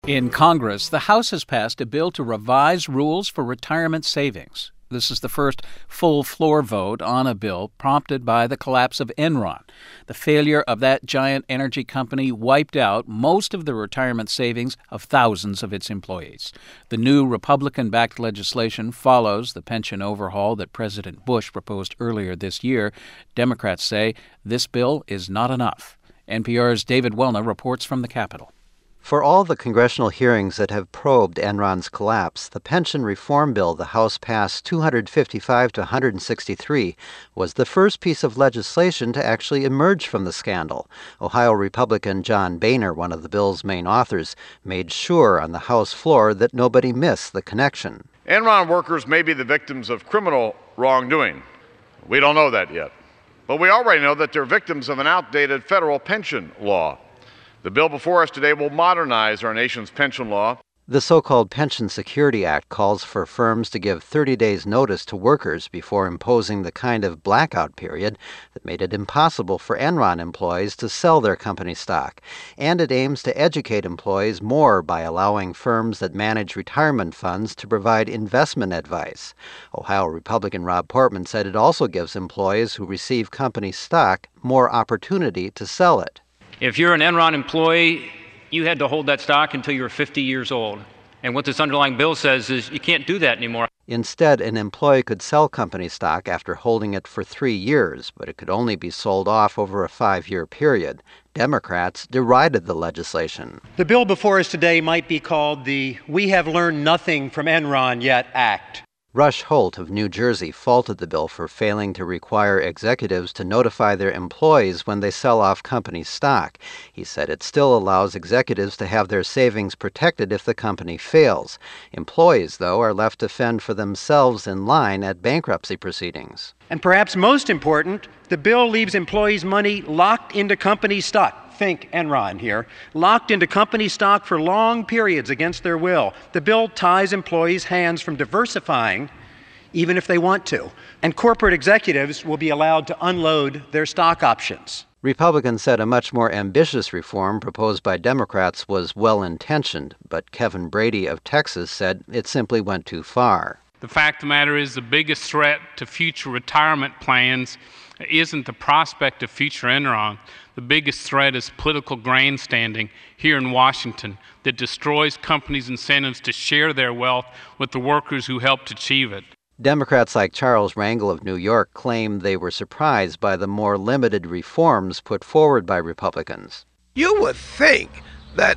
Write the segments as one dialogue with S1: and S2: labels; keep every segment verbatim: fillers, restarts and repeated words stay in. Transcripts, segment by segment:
S1: In Congress, the House has passed a bill to revise rules for retirement savings. This is the first full floor vote on a bill prompted by the collapse of Enron. The failure of that giant energy company wiped out most of the retirement savings of thousands of its employees. The new Republican-backed legislation follows the pension overhaul that President Bush proposed earlier this year. Democrats say this bill is not enough. N P R's David Welna reports from the Capitol.
S2: For all the congressional hearings that have probed Enron's collapse, the pension reform bill the House passed two hundred fifty-five to one hundred sixty-three was the first piece of legislation to actually emerge from the scandal. Ohio Republican John Boehner, one of the bill's main authors, made sure on the House floor that nobody missed the connection.
S3: Enron workers may be the victims of criminal wrongdoing. We don't know that yet. But we already know that they're victims of an outdated federal pension law. The bill before us today will modernize our nation's pension law.
S2: The so-called Pension Security Act calls for firms to give thirty days notice to workers before imposing the kind of blackout period that made it impossible for Enron employees to sell their company stock. And it aims to educate employees more by allowing firms that manage retirement funds to provide investment advice. Ohio Republican Rob Portman said it also gives employees who receive company stock more opportunity to sell it.
S4: If you're an Enron employee, you had to hold that stock until you were fifty years old. And what this underlying bill says is you can't do that anymore.
S2: Instead, an employee could sell company stock after holding it for three years, but it could only be sold off over a five-year period. Democrats derided the legislation.
S5: The bill before us today might be called the We Have Learned Nothing from Enron Yet Act.
S2: Rush Holt of New Jersey faulted the bill for failing to require executives to notify their employees when they sell off company stock. He said it still allows executives to have their savings protected if the company fails. Employees, though, are left to fend for themselves in line at bankruptcy proceedings.
S5: And perhaps most important, the bill leaves employees' money locked into company stock. Think Enron here, locked into company stock for long periods against their will. The bill ties employees' hands from diversifying, even if they want to. And corporate executives will be allowed to unload their stock options.
S2: Republicans said a much more ambitious reform proposed by Democrats was well-intentioned, but Kevin Brady of Texas said it simply went too far.
S6: The fact of the matter is the biggest threat to future retirement plans isn't the prospect of future Enron. The biggest threat is political grandstanding here in Washington that destroys companies' incentives to share their wealth with the workers who helped achieve it.
S2: Democrats like Charles Rangel of New York claim they were surprised by the more limited reforms put forward by Republicans.
S7: You would think that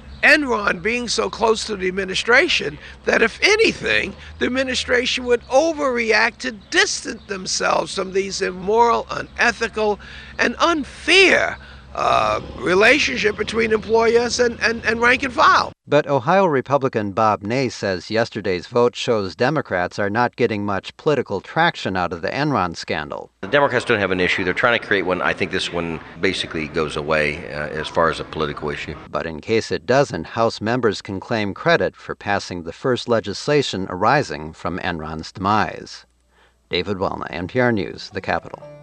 S7: Enron being so close to the administration, that if anything, the administration would overreact to distance themselves from these immoral, unethical, and unfair uh, relationship between employers and, and, and rank and file.
S2: But Ohio Republican Bob Ney says yesterday's vote shows Democrats are not getting much political traction out of the Enron scandal.
S8: The Democrats don't have an issue. They're trying to create one. I think this one basically goes away uh, as far as a political issue.
S2: But in case it doesn't, House members can claim credit for passing the first legislation arising from Enron's demise. David Welna, N P R News, The Capitol.